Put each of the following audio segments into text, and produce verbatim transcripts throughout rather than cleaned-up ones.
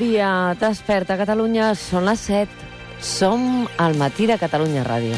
dia. Desperta, Catalunya. Són les set. Som al matí de Catalunya Ràdio.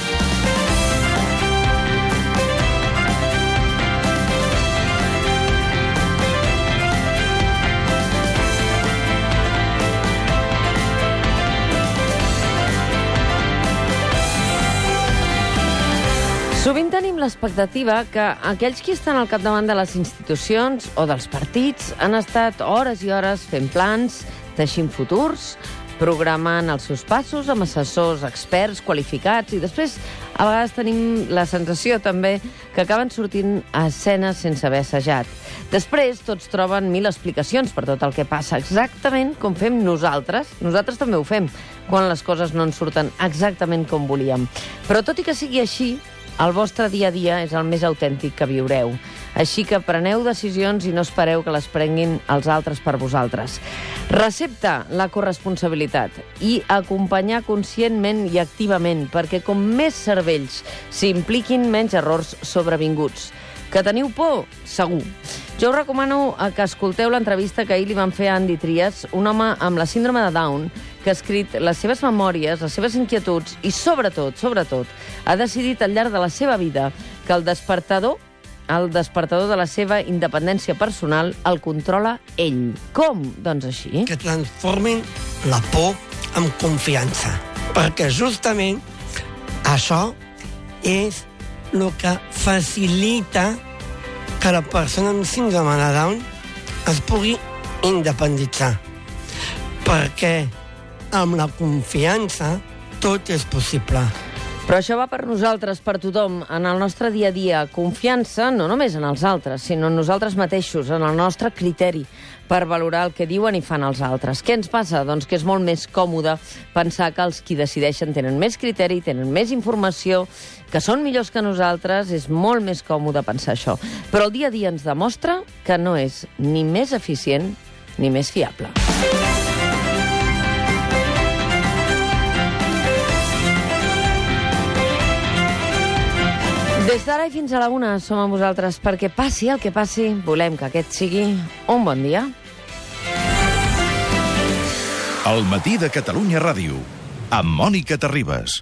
Sovint tenim l'expectativa que aquells qui estan al capdavant de les institucions o dels partits han estat hores i hores fent plans, teixint futurs, programant els seus passos amb assessors experts qualificats i després a vegades tenim la sensació també que acaben sortint a escenes sense haver assajat. Després tots troben mil explicacions per tot el que passa, exactament com fem nosaltres. Nosaltres també ho fem, quan les coses no ens surten exactament com volíem. Però tot i que sigui així, el vostre dia a dia és el més autèntic que viureu. Així que preneu decisions i no espereu que les prenguin els altres per vosaltres. Recepta la corresponsabilitat i acompanyar conscientment i activament, perquè com més cervells s'impliquin, menys errors sobrevinguts. Que teniu por? Segur. Jo us recomano que escolteu l'entrevista que ahir li van fer a Andy Trias, un home amb la síndrome de Down, que ha escrit les seves memòries, les seves inquietuds i, sobretot, sobretot, ha decidit al llarg de la seva vida que el despertador, el despertador de la seva independència personal, el controla ell. Com? Doncs així. Que transformin la por en confiança. Perquè justament això és el que facilita que la persona amb síndrome de Down es pugui independitzar. Perquè amb la confiança tot és possible. Però això va per nosaltres, per tothom, en el nostre dia a dia. Confiança no només en els altres, sinó en nosaltres mateixos, en el nostre criteri per valorar el que diuen i fan els altres. Què ens passa? Doncs que és molt més còmode pensar que els qui decideixen tenen més criteri, tenen més informació, que són millors que nosaltres. És molt més còmode pensar això. Però el dia a dia ens demostra que no és ni més eficient ni més fiable. Des d'ara i fins a la una som amb vosaltres perquè passi el que passi, volem que aquest sigui un bon dia. El matí de Catalunya Ràdio, amb Mònica Terribas.